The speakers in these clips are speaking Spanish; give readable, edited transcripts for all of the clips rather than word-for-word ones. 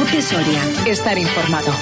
COPE Soria. Estar informado.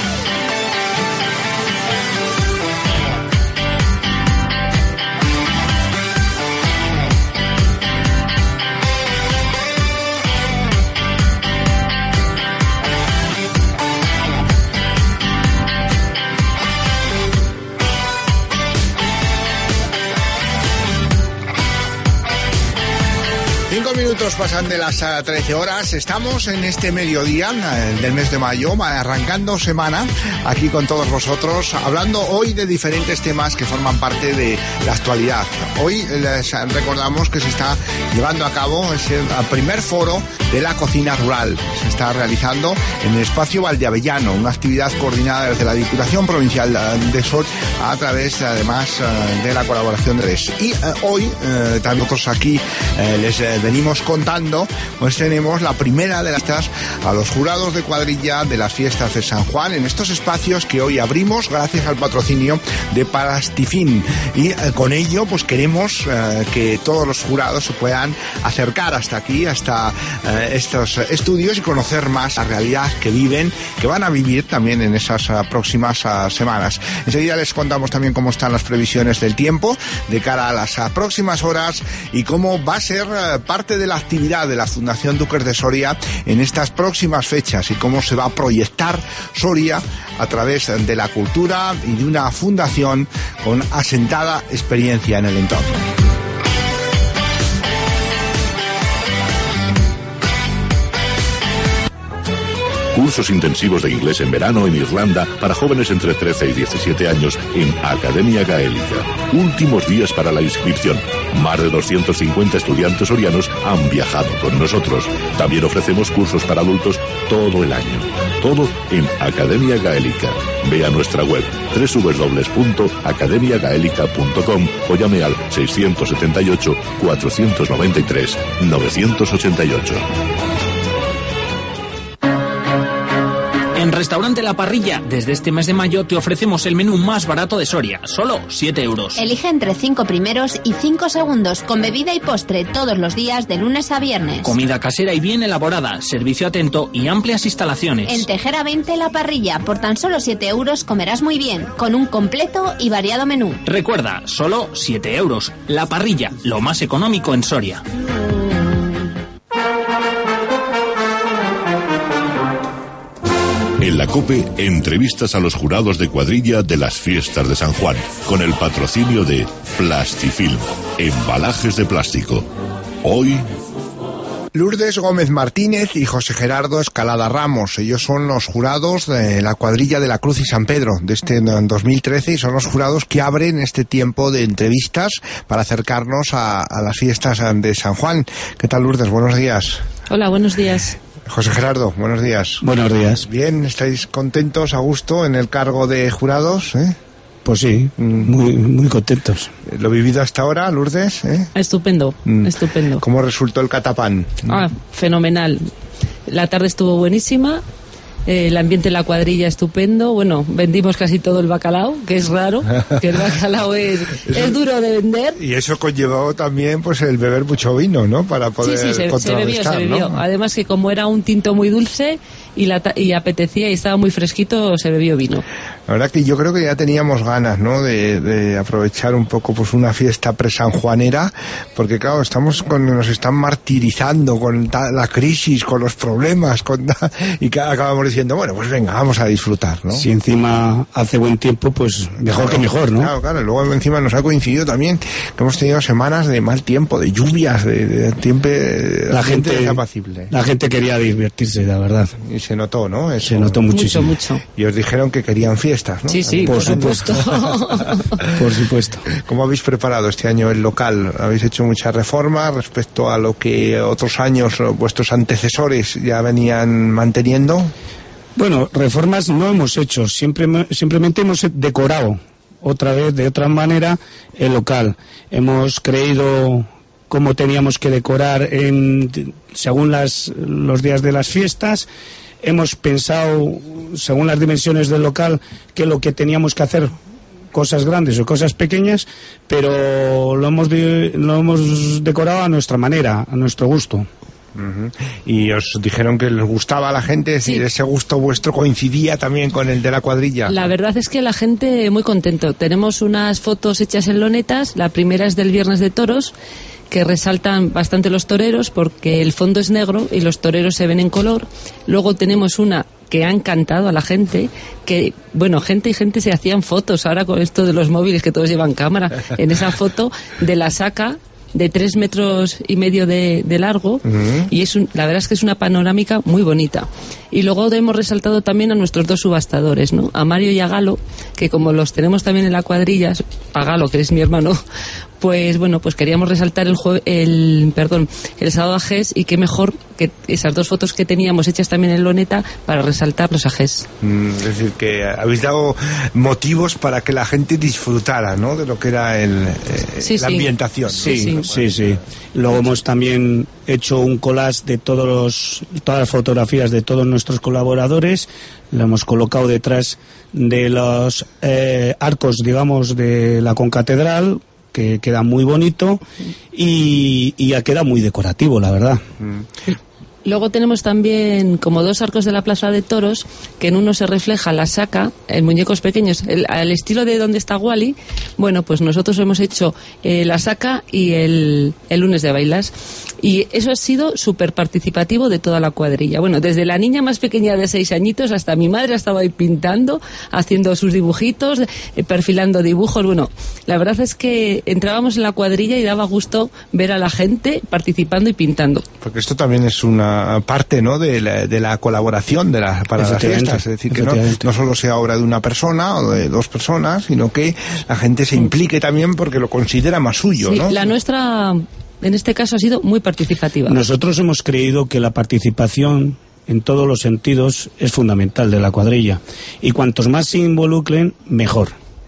Minutos pasan de las 13 horas. Estamos en este mediodía del mes de mayo, arrancando semana aquí con todos vosotros, hablando hoy de diferentes temas que forman parte de la actualidad. Hoy les recordamos que se está llevando a cabo ese primer foro de la cocina rural. Se está realizando en el espacio Valdeavellano, una actividad coordinada desde la Diputación Provincial de Soria a través además de la colaboración de RES. Y hoy también nosotros aquí les venimos contando, pues tenemos la primera de las tasas a los jurados de cuadrilla de las fiestas de San Juan en estos espacios que hoy abrimos gracias al patrocinio de Plastifin, y con ello pues queremos que todos los jurados se puedan acercar hasta aquí, hasta estos estudios y conocer más la realidad que viven, que van a vivir también en esas próximas semanas. Enseguida les contamos también cómo están las previsiones del tiempo de cara a las próximas horas y cómo va a ser parte de la actividad de la Fundación Duques de Soria en estas próximas fechas y cómo se va a proyectar Soria a través de la cultura y de una fundación con asentada experiencia en el entorno. Cursos intensivos de inglés en verano en Irlanda para jóvenes entre 13 y 17 años en Academia Gaélica. Últimos días para la inscripción. Más de 250 estudiantes sorianos han viajado con nosotros. También ofrecemos cursos para adultos todo el año. Todo en Academia Gaélica. Ve a nuestra web www.academiagaelica.com o llame al 678 493 988. En Restaurante La Parrilla, desde este mes de mayo te ofrecemos el menú más barato de Soria, solo 7 euros. Elige entre 5 primeros y 5 segundos, con bebida y postre todos los días de lunes a viernes. Comida casera y bien elaborada, servicio atento y amplias instalaciones. En Tejera 20 La Parrilla, por tan solo 7 euros comerás muy bien, con un completo y variado menú. Recuerda, solo 7 euros. La Parrilla, lo más económico en Soria. En la COPE, entrevistas a los jurados de cuadrilla de las fiestas de San Juan, con el patrocinio de Plastifilm, embalajes de plástico. Hoy... Lourdes Gómez Martínez y José Gerardo Escalada Ramos. Ellos son los jurados de la cuadrilla de la Cruz y San Pedro de este 2013 y son los jurados que abren este tiempo de entrevistas para acercarnos a las fiestas de San Juan. ¿Qué tal, Lourdes? Buenos días. Hola, buenos días. José Gerardo, buenos días. Buenos días. Bien, ¿estáis contentos, a gusto en el cargo de jurados? Pues sí, muy contentos. ¿Lo vivido hasta ahora, Lourdes? Estupendo, estupendo. ¿Cómo resultó el catapán? Fenomenal. La tarde estuvo buenísima. El ambiente en la cuadrilla estupendo. Bueno, vendimos casi todo el bacalao, que es raro, que el bacalao es duro de vender. Y eso conllevó también pues el beber mucho vino, ¿no? Para poder se bebió. ¿no? Además que como era un tinto muy dulce y apetecía y estaba muy fresquito, se bebió vino. La verdad que yo creo que ya teníamos ganas, ¿no? De aprovechar un poco pues una fiesta presanjuanera, porque claro, nos están martirizando con la crisis, con los problemas, y que acabamos diciendo, bueno, pues venga, vamos a disfrutar, ¿no? Si encima hace buen tiempo, pues mejor que mejor, ¿no? Claro, luego encima nos ha coincidido también que hemos tenido semanas de mal tiempo, de lluvias, de tiempo, la gente apacible. La gente quería divertirse, la verdad. Y se notó, ¿no? Eso, se notó muchísimo. Mucho. Y os dijeron que querían fiestas, ¿no? Sí, por supuesto. Por supuesto. ¿Cómo habéis preparado este año el local? ¿Habéis hecho muchas reformas respecto a lo que otros años vuestros antecesores ya venían manteniendo? Bueno, reformas no hemos hecho, simplemente hemos decorado otra vez, de otra manera, el local. Hemos creído cómo teníamos que decorar según los días de las fiestas. Hemos pensado, según las dimensiones del local, que lo que teníamos que hacer, cosas grandes o cosas pequeñas, pero lo hemos decorado a nuestra manera, a nuestro gusto. Y os dijeron que les gustaba a la gente, es decir, ese gusto vuestro coincidía también con el de la cuadrilla. La verdad es que la gente muy contento. Tenemos unas fotos hechas en lonetas, la primera es del Viernes de Toros, que resaltan bastante los toreros porque el fondo es negro y los toreros se ven en color. Luego tenemos una que ha encantado a la gente, que, bueno, gente se hacían fotos ahora con esto de los móviles que todos llevan cámara. En esa foto de la saca de 3,5 metros de largo, y la verdad es que es una panorámica muy bonita. Y luego hemos resaltado también a nuestros dos subastadores, ¿no? A Mario y a Galo, que como los tenemos también en la cuadrilla, a Galo, que es mi hermano, pues bueno, pues queríamos resaltar el sábado ajés, y qué mejor que esas dos fotos que teníamos hechas también en loneta para resaltar los ajés. Es decir, que habéis dado motivos para que la gente disfrutara, ¿no?, de lo que era la ambientación. Sí. Luego hemos también hecho un collage de todas las fotografías de todos nuestros colaboradores, lo hemos colocado detrás de los arcos, digamos, de la concatedral, que queda muy bonito y ya queda muy decorativo, la verdad. Luego tenemos también como 2 arcos de la Plaza de Toros, que en uno se refleja la saca, en muñecos pequeños, al estilo de donde está Wally. Bueno, pues nosotros hemos hecho la saca y el lunes de bailas. Y eso ha sido súper participativo de toda la cuadrilla. Bueno, desde la niña más pequeña de 6 añitos hasta mi madre estaba ahí pintando, haciendo sus dibujitos, perfilando dibujos. Bueno, la verdad es que entrábamos en la cuadrilla y daba gusto ver a la gente participando y pintando. Porque esto también es una parte, ¿no?, de la colaboración para las fiestas, es decir, que no solo sea obra de una persona o de 2 personas, sino que la gente se implique también porque lo considera más suyo, ¿no? La nuestra, en este caso, ha sido muy participativa. Nosotros hemos creído que la participación en todos los sentidos es fundamental de la cuadrilla, y cuantos más se involucren, mejor.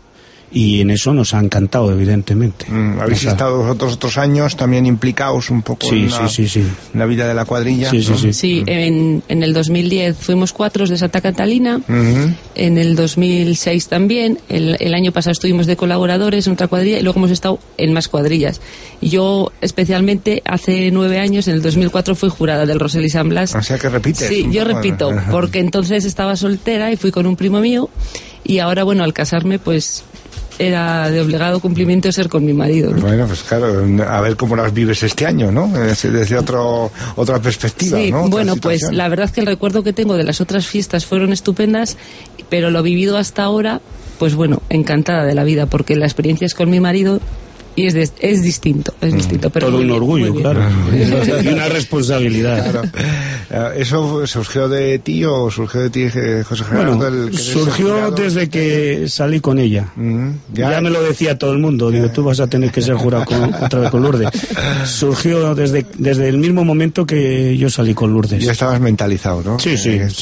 Y en eso nos ha encantado, evidentemente. ¿Habéis estado vosotros otros años también implicados un poco en la vida de la cuadrilla? Sí, en el 2010 fuimos 4 de Santa Catalina, en el 2006 también, el año pasado estuvimos de colaboradores en otra cuadrilla y luego hemos estado en más cuadrillas. Yo especialmente hace 9 años, en el 2004, fui jurada del Rosell y San Blas. O sea que repites. Sí, yo repito, porque entonces estaba soltera y fui con un primo mío, y ahora, bueno, al casarme, pues era de obligado cumplimiento ser con mi marido, ¿no? Bueno, pues claro, a ver cómo las vives este año, ¿no? Desde otra perspectiva, sí, ¿no? Bueno, pues la verdad es que el recuerdo que tengo de las otras fiestas fueron estupendas, pero lo vivido hasta ahora, pues bueno, encantada de la vida, porque la experiencia es con mi marido y es distinto, pero todo un orgullo, claro, y una responsabilidad. Claro. ¿Eso surgió de ti o surgió de ti, José Gerardo? Bueno, surgió desde que salí con ella. Ya me lo decía todo el mundo, digo, tú vas a tener que ser jurado otra vez con Lourdes. Surgió desde el mismo momento que yo salí con Lourdes. Ya estabas mentalizado, ¿no? Sí.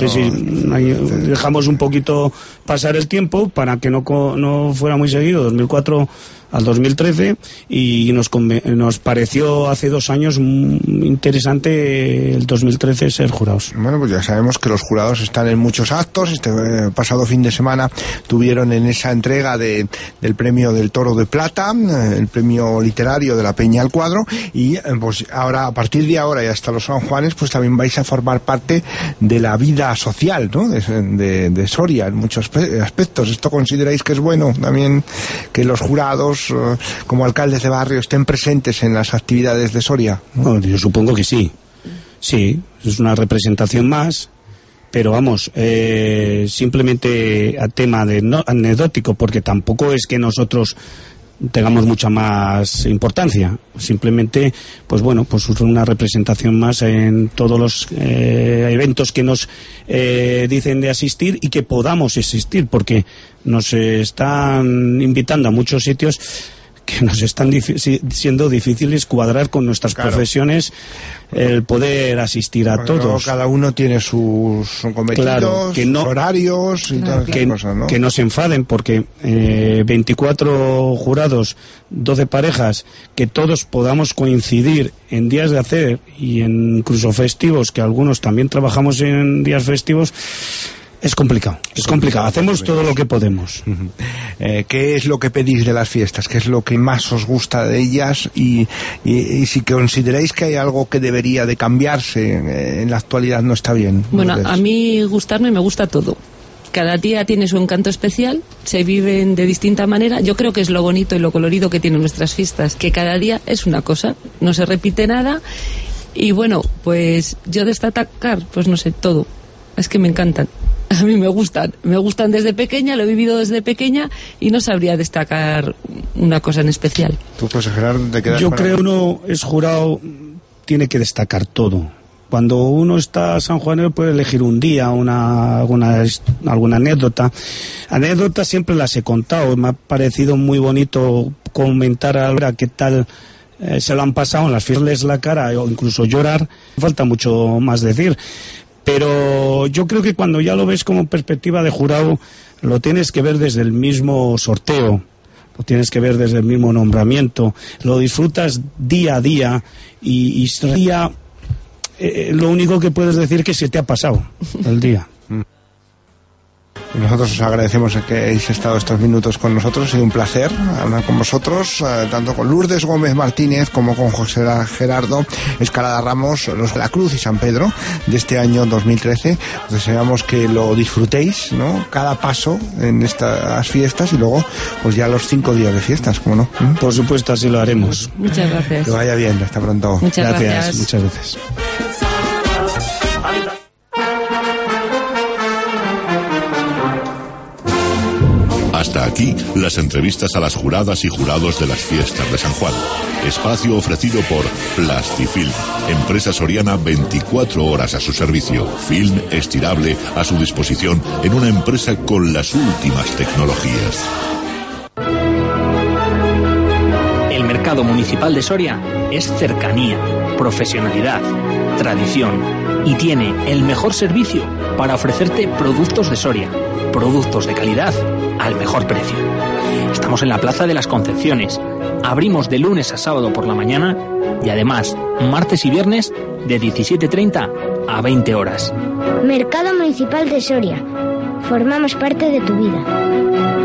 Dejamos un poquito pasar el tiempo para que no fuera muy seguido, 2004 al 2013, y nos pareció hace 2 años interesante el 2013 ser jurados. Bueno, pues ya sabemos que los jurados están en muchos actos. Este pasado fin de semana tuvieron en esa entrega del premio del Toro de Plata, el premio literario de la Peña al Cuadro, y pues ahora, a partir de ahora y hasta los San Juanes, pues también vais a formar parte de la vida social, ¿no?, de Soria en muchos aspectos. ¿Esto consideráis que es bueno también, que los jurados como alcaldes de barrio estén presentes en las actividades de Soria? Bueno, yo supongo que sí, es una representación más, pero vamos, simplemente a tema anecdótico, porque tampoco es que nosotros tengamos mucha más importancia, simplemente pues bueno, pues una representación más en todos los eventos que nos dicen de asistir y que podamos asistir, porque nos están invitando a muchos sitios que nos están siendo difíciles cuadrar con nuestras profesiones, el poder asistir a todos. Cada uno tiene sus cometidos, sus horarios y todas esas cosas, ¿no? Que no se enfaden, porque 24 jurados, 12 parejas, que todos podamos coincidir en días de hacer y en incluso festivos, que algunos también trabajamos en días festivos, Es complicado. Hacemos todo lo que podemos. ¿Qué es lo que pedís de las fiestas? ¿Qué es lo que más os gusta de ellas? Y si consideráis que hay algo que debería de cambiarse en la actualidad no está bien. Bueno, a mí gustarme me gusta todo. Cada día tiene su encanto especial, se viven de distinta manera. Yo creo que es lo bonito y lo colorido que tienen nuestras fiestas, que cada día es una cosa, no se repite nada. Y bueno, pues yo destacar, pues no sé, todo. Es que me encantan. A mí me gustan desde pequeña, lo he vivido desde pequeña y no sabría destacar una cosa en especial. ¿Tú, José Gerardo, te quedas? Yo creo que uno es jurado, tiene que destacar todo. Cuando uno está sanjuanero puede elegir un día, alguna anécdota. Anécdotas siempre las he contado, me ha parecido muy bonito comentar ahora qué tal se lo han pasado en las fiestas, la cara o incluso llorar. Falta mucho más decir. Pero yo creo que cuando ya lo ves como perspectiva de jurado, lo tienes que ver desde el mismo sorteo, lo tienes que ver desde el mismo nombramiento, lo disfrutas día a día y día, lo único que puedes decir es que se te ha pasado el día. Nosotros os agradecemos que hayáis estado estos minutos con nosotros. Ha sido un placer hablar con vosotros, tanto con Lourdes Gómez Martínez como con José Gerardo Escalada Ramos, los de la Cruz y San Pedro de este año 2013. Os deseamos que lo disfrutéis, ¿no? Cada paso en estas fiestas y luego pues ya los 5 días de fiestas, ¿cómo no? Por supuesto, así lo haremos. Muchas gracias. Que vaya bien, hasta pronto. Muchas gracias. Muchas gracias. Hasta aquí las entrevistas a las juradas y jurados de las fiestas de San Juan. Espacio ofrecido por Plastifilm, empresa soriana 24 horas a su servicio. Film estirable a su disposición en una empresa con las últimas tecnologías. El Mercado Municipal de Soria es cercanía, profesionalidad, tradición y tiene el mejor servicio para ofrecerte productos de Soria, productos de calidad al mejor precio. Estamos en la Plaza de las Concepciones. Abrimos de lunes a sábado por la mañana y además martes y viernes de 17:30 a 20 horas. Mercado Municipal de Soria. Formamos parte de tu vida.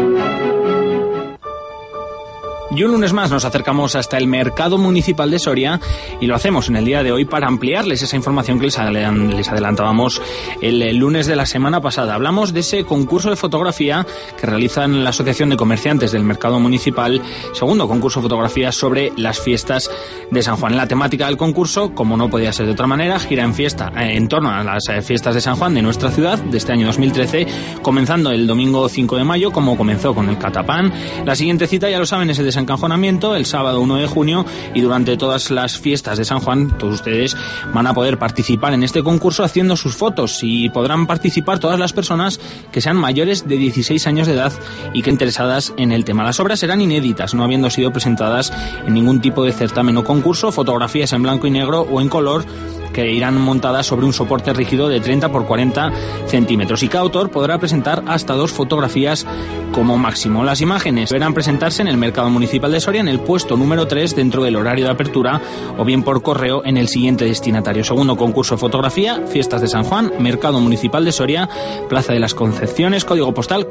Y un lunes más nos acercamos hasta el Mercado Municipal de Soria y lo hacemos en el día de hoy para ampliarles esa información que les adelantábamos el lunes de la semana pasada. Hablamos de ese concurso de fotografía que realizan la Asociación de Comerciantes del Mercado Municipal, segundo concurso de fotografía sobre las fiestas de San Juan. La temática del concurso, como no podía ser de otra manera, gira en torno a las fiestas de San Juan de nuestra ciudad de este año 2013, comenzando el domingo 5 de mayo, como comenzó con el Catapán. La siguiente cita, ya lo saben, es el desencajonamiento, el sábado 1 de junio, y durante todas las fiestas de San Juan todos ustedes van a poder participar en este concurso haciendo sus fotos, y podrán participar todas las personas que sean mayores de 16 años de edad y que interesadas en el tema. Las obras serán inéditas, no habiendo sido presentadas en ningún tipo de certamen o concurso, fotografías en blanco y negro o en color que irán montadas sobre un soporte rígido de 30 por 40 centímetros, y cada autor podrá presentar hasta 2 fotografías como máximo. Las imágenes deberán presentarse en el Mercado Municipal de Soria en el puesto número 3 dentro del horario de apertura, o bien por correo en el siguiente destinatario. Segundo concurso de fotografía, Fiestas de San Juan, Mercado Municipal de Soria, Plaza de las Concepciones, código postal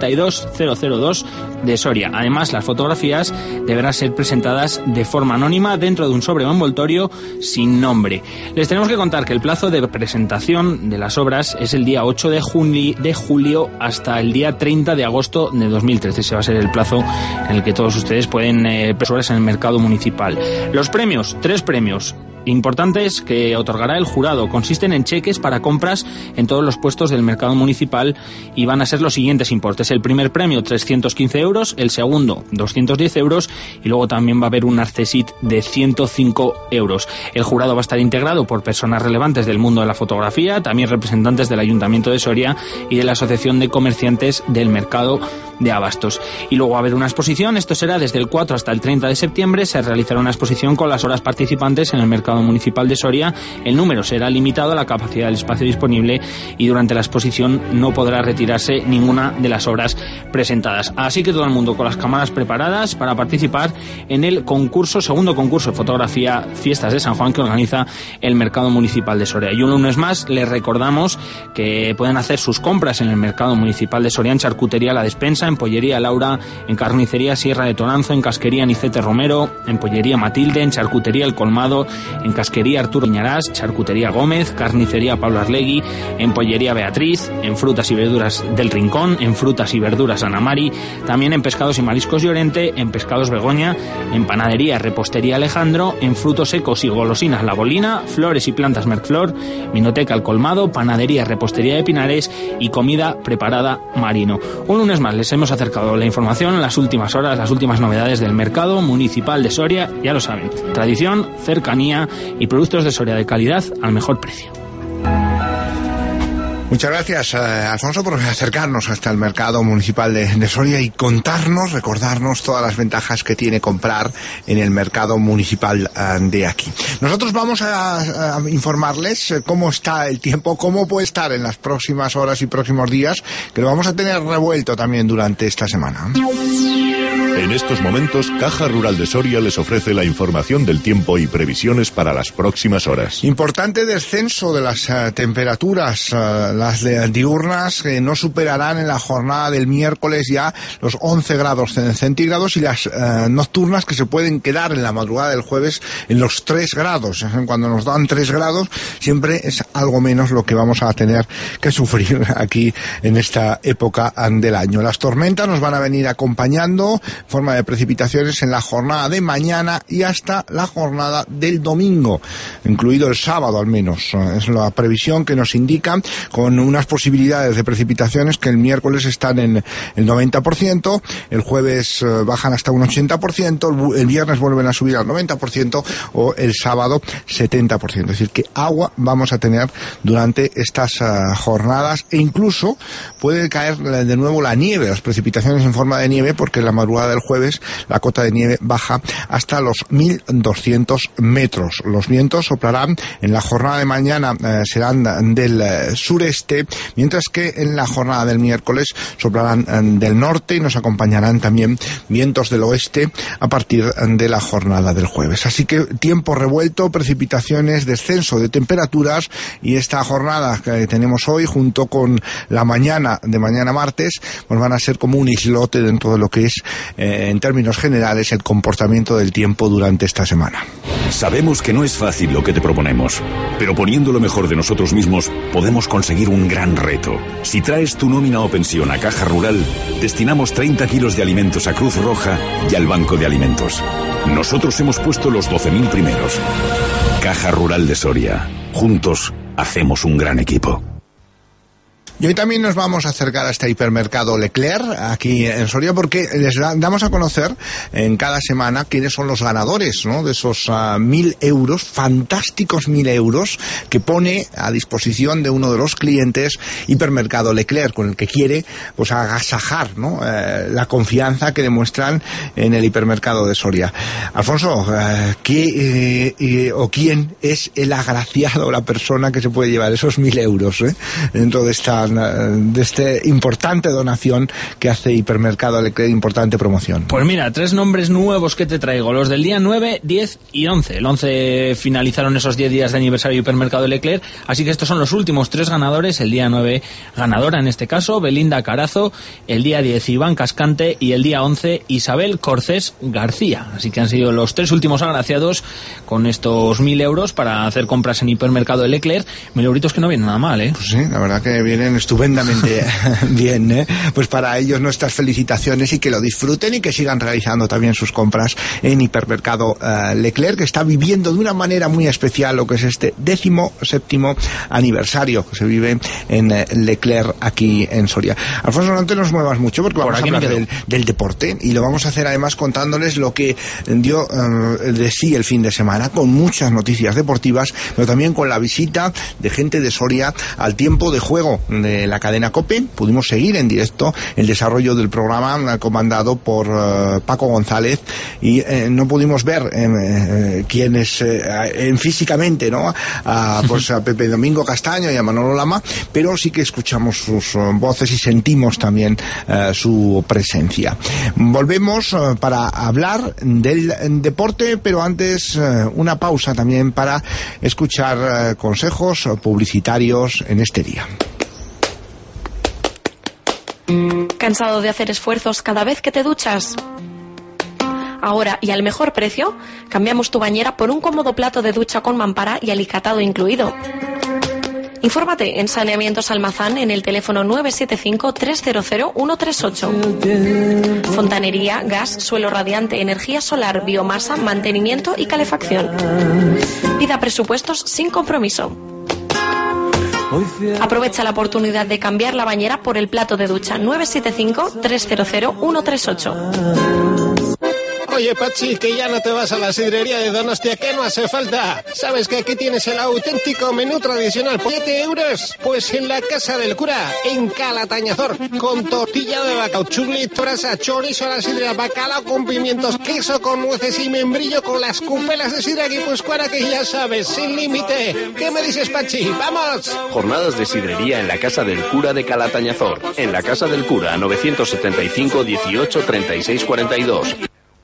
42002 de Soria. Además, las fotografías deberán ser presentadas de forma anónima dentro de un sobre o envoltorio sin nombre. Les tenemos que contar que el plazo de presentación de las obras es el día 8 de julio hasta el día 30 de agosto de 2013. Ese va a ser el plazo en el que todos ustedes pueden presentarse en el mercado municipal. Los premios, 3 premios importantes que otorgará el jurado, consisten en cheques para compras en todos los puestos del mercado municipal y van a ser los siguientes importes. El primer premio, 315 euros, el segundo, 210 euros, y luego también va a haber un accesit de 105 euros. El jurado va a estar integrado por personas relevantes del mundo de la fotografía, también representantes del Ayuntamiento de Soria y de la Asociación de Comerciantes del Mercado de Abastos. Y luego va a haber una exposición, esto será desde el 4 hasta el 30 de septiembre, se realizará una exposición con las obras participantes en el mercado mercado municipal de Soria, el número será limitado a la capacidad del espacio disponible y durante la exposición no podrá retirarse ninguna de las obras presentadas. Así que todo el mundo con las cámaras preparadas para participar en el segundo concurso de fotografía Fiestas de San Juan que organiza el mercado municipal de Soria. Y un lunes más les recordamos que pueden hacer sus compras en el mercado municipal de Soria, en Charcutería La Despensa, en Pollería Laura, en Carnicería Sierra de Toranzo, en Casquería Nicete Romero, en Pollería Matilde, en Charcutería El Colmado, en Casquería Arturo Iñarás, Charcutería Gómez, Carnicería Pablo Arlegui, en Pollería Beatriz, en Frutas y Verduras del Rincón, en Frutas y Verduras Ana Mari, también en Pescados y Mariscos Llorente, en Pescados Begoña, en Panadería Repostería Alejandro, en Frutos Secos y Golosinas La Bolina, Flores y Plantas Mercflor, Vinoteca El Colmado, Panadería Repostería de Pinares y Comida Preparada Marino. Un lunes más les hemos acercado la información en las últimas horas, las últimas novedades del mercado municipal de Soria. Ya lo saben, tradición, cercanía y productos de Soria de calidad al mejor precio. Muchas gracias, Alfonso, por acercarnos hasta el mercado municipal de Soria y recordarnos todas las ventajas que tiene comprar en el mercado municipal de aquí. Nosotros vamos a informarles cómo está el tiempo, cómo puede estar en las próximas horas y próximos días, que lo vamos a tener revuelto también durante esta semana. En estos momentos, Caja Rural de Soria les ofrece la información del tiempo y previsiones para las próximas horas. Importante descenso de las temperaturas, las diurnas que no superarán en la jornada del miércoles ya los 11 grados centígrados y las nocturnas que se pueden quedar en la madrugada del jueves en los 3 grados. Cuando nos dan 3 grados siempre es algo menos lo que vamos a tener que sufrir aquí en esta época del año. Las tormentas nos van a venir acompañando en forma de precipitaciones en la jornada de mañana y hasta la jornada del domingo, incluido el sábado al menos. Es la previsión que nos indica, con unas posibilidades de precipitaciones que el miércoles están en el 90%, el jueves bajan hasta un 80%, el viernes vuelven a subir al 90% o el sábado 70%. Es decir, que agua vamos a tener durante estas jornadas e incluso puede caer de nuevo la nieve, las precipitaciones en forma de nieve, porque en la madrugada del jueves la cota de nieve baja hasta los 1.200 metros. Los vientos soplarán en la jornada de mañana, serán del sureste, mientras que en la jornada del miércoles soplarán del norte y nos acompañarán también vientos del oeste a partir de la jornada del jueves. Así que tiempo revuelto, precipitaciones, descenso de temperaturas, y esta jornada que tenemos hoy junto con la mañana de mañana martes pues van a ser como un islote dentro de lo que es en términos generales el comportamiento del tiempo durante esta semana. Sabemos que no es fácil lo que te proponemos, pero poniendo lo mejor de nosotros mismos podemos conseguir un gran reto. Si traes tu nómina o pensión a Caja Rural, destinamos 30 kilos de alimentos a Cruz Roja y al Banco de Alimentos. Nosotros hemos puesto los 12.000 primeros. Caja Rural de Soria. Juntos hacemos un gran equipo. Y hoy también nos vamos a acercar a este hipermercado Leclerc aquí en Soria, porque les damos a conocer en cada semana quiénes son los ganadores, ¿no?, de esos 1.000 euros, fantásticos 1.000 euros que pone a disposición de uno de los clientes hipermercado Leclerc, con el que quiere pues agasajar, ¿no?, la confianza que demuestran en el hipermercado de Soria. Alfonso, ¿quién es el agraciado, la persona que se puede llevar esos 1.000 euros dentro de esta importante donación que hace Hipermercado Leclerc, importante promoción? Pues mira, 3 nombres nuevos que te traigo, los del día 9, 10 y 11. El 11 finalizaron esos 10 días de aniversario de Hipermercado Leclerc, así que estos son los últimos 3 ganadores. El día 9, ganadora en este caso, Belinda Carazo; el día 10, Iván Cascante; y el día 11, Isabel Corcés García. Así que han sido los 3 últimos agraciados con estos 1.000 euros para hacer compras en Hipermercado Leclerc. 1.000 euritos que no vienen nada mal, ¿eh? Pues sí, la verdad que vienen estupendamente bien, ¿eh? Pues para ellos nuestras felicitaciones y que lo disfruten y que sigan realizando también sus compras en Hipermercado Leclerc, que está viviendo de una manera muy especial lo que es este 17º aniversario que se vive en Leclerc aquí en Soria. Alfonso, no te nos muevas mucho porque vamos a hablar del deporte, y lo vamos a hacer además contándoles lo que dio de sí el fin de semana, con muchas noticias deportivas, pero también con la visita de gente de Soria al tiempo de juego de la cadena COPE. Pudimos seguir en directo el desarrollo del programa comandado por Paco González y no pudimos ver quienes físicamente, ¿no? Pues a Pepe Domingo Castaño y a Manolo Lama, pero sí que escuchamos sus voces y sentimos también su presencia. Volvemos para hablar del deporte, pero antes una pausa también para escuchar consejos publicitarios en este día. ¿Cansado de hacer esfuerzos cada vez que te duchas? Ahora, y al mejor precio, cambiamos tu bañera por un cómodo plato de ducha con mampara y alicatado incluido. Infórmate en Saneamientos Almazán en el teléfono 975-300-138. Fontanería, gas, suelo radiante, energía solar, biomasa, mantenimiento y calefacción. Pida presupuestos sin compromiso. Aprovecha la oportunidad de cambiar la bañera por el plato de ducha 975-300-138. Oye, Pachi, que ya no te vas a la sidrería de Donostia, que no hace falta. ¿Sabes que aquí tienes el auténtico menú tradicional por 7 euros? Pues en la Casa del Cura, en Calatañazor, con tortilla de bacalao, chulito, brasa, chorizo a la sidra, bacalao con pimientos, queso con nueces y membrillo con las cupelas de sidra guipuzcoana, que ya sabes, sin límite. ¿Qué me dices, Pachi? ¡Vamos! Jornadas de sidrería en la Casa del Cura de Calatañazor. En la Casa del Cura, 975 18 36 42.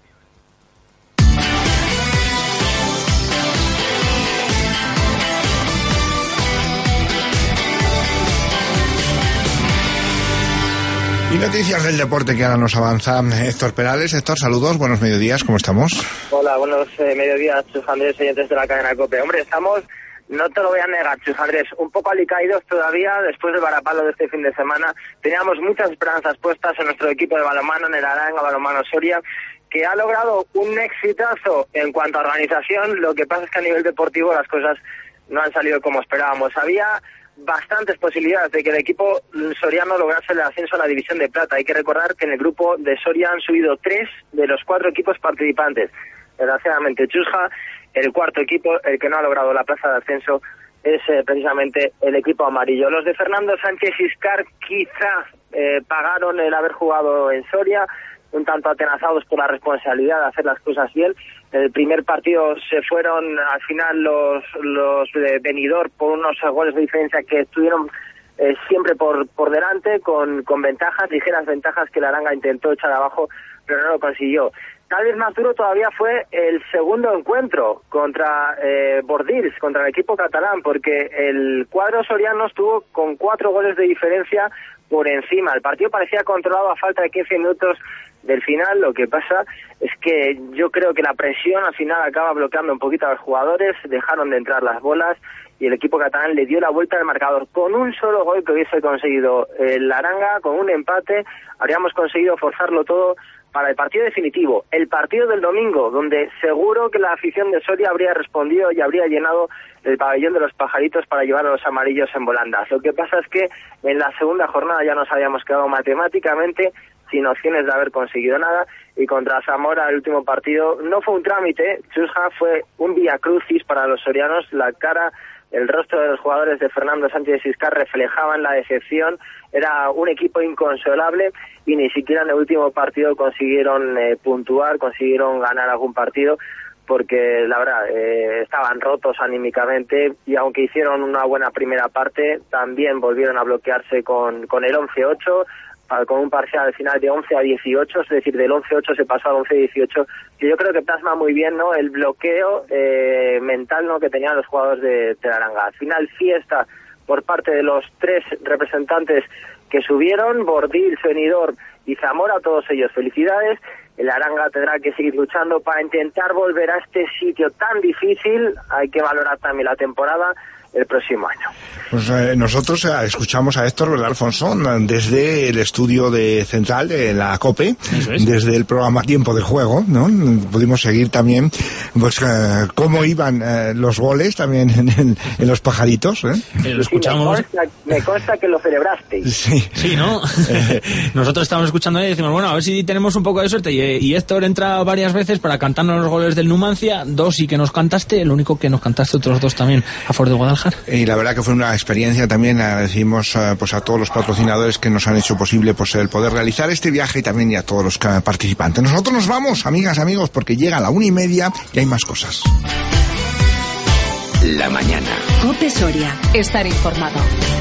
Y noticias del deporte que ahora nos avanza Héctor Perales. Héctor, saludos, buenos mediodías, ¿cómo estamos? Hola, buenos mediodías, Chus Andrés, oyentes de la cadena COPE. Hombre, estamos, no te lo voy a negar, Chus Andrés, un poco alicaídos todavía después del varapalo de este fin de semana. Teníamos muchas esperanzas puestas en nuestro equipo de balonmano, en el Aranga Balonmano Soria, que ha logrado un exitazo en cuanto a organización. Lo que pasa es que a nivel deportivo las cosas no han salido como esperábamos. Había bastantes posibilidades de que el equipo soriano lograse el ascenso a la división de plata. Hay que recordar que en el grupo de Soria han subido 3 de los 4 equipos participantes. Desgraciadamente, Chusja, el cuarto equipo, el que no ha logrado la plaza de ascenso, es precisamente el equipo amarillo. Los de Fernando Sánchez Iscar quizá pagaron el haber jugado en Soria, un tanto atenazados por la responsabilidad de hacer las cosas bien. En el primer partido se fueron al final los de Benidorm por unos goles de diferencia que estuvieron siempre por delante, con ventajas, ligeras ventajas que la Aranga intentó echar abajo, pero no lo consiguió. Tal vez más duro todavía fue el segundo encuentro contra Bordils, contra el equipo catalán, porque el cuadro soriano estuvo con 4 goles de diferencia por encima. El partido parecía controlado a falta de 15 minutos del final. Lo que pasa es que yo creo que la presión al final acaba bloqueando un poquito a los jugadores, dejaron de entrar las bolas y el equipo catalán le dio la vuelta al marcador. Con un solo gol que hubiese conseguido el Aranga, con un empate, habríamos conseguido forzarlo todo para el partido definitivo, el partido del domingo, donde seguro que la afición de Soria habría respondido y habría llenado el pabellón de los pajaritos para llevar a los amarillos en volandas. Lo que pasa es que en la segunda jornada ya nos habíamos quedado matemáticamente sin opciones de haber conseguido nada, y contra Zamora el último partido no fue un trámite, Chusja, fue un vía crucis para los sorianos. La cara, el rostro de los jugadores de Fernando Sánchez Iscar reflejaban la decepción. Era un equipo inconsolable y ni siquiera en el último partido consiguieron puntuar, consiguieron ganar algún partido, porque la verdad estaban rotos anímicamente, y aunque hicieron una buena primera parte, también volvieron a bloquearse con el 11-8, con un parcial al final de 11-18, es decir, del 11-8 se pasó al 11-18, que yo creo que plasma muy bien, ¿no?, el bloqueo mental, ¿no?, que tenían los jugadores de Aranga. Al final, fiesta por parte de los 3 representantes que subieron, Bordils, Benidorm y Zamora, todos ellos felicidades. El Aranga tendrá que seguir luchando para intentar volver a este sitio tan difícil. Hay que valorar también la temporada el próximo año. Pues nosotros escuchamos a Héctor, ¿verdad, Alfonso? Desde el estudio central de la COPE, desde el programa Tiempo de Juego, ¿no? Pudimos seguir también pues cómo iban los goles también en los pajaritos, ¿eh? Lo escuchamos. Me consta que lo celebrasteis. Sí, ¿no? Nosotros estábamos escuchando y decimos, bueno, a ver si tenemos un poco de suerte. Y Héctor entra varias veces para cantarnos los goles del Numancia, 2 y que nos cantaste, el único que nos cantaste, otros 2 también a favor de Guadalajara. trabajar. Y la verdad que fue una experiencia también. Agradecimos pues a todos los patrocinadores que nos han hecho posible pues el poder realizar este viaje y también a todos los participantes. Nosotros nos vamos, amigas, amigos, porque llega la 1:30 y hay más cosas. La mañana. COPE Soria. Estar informado.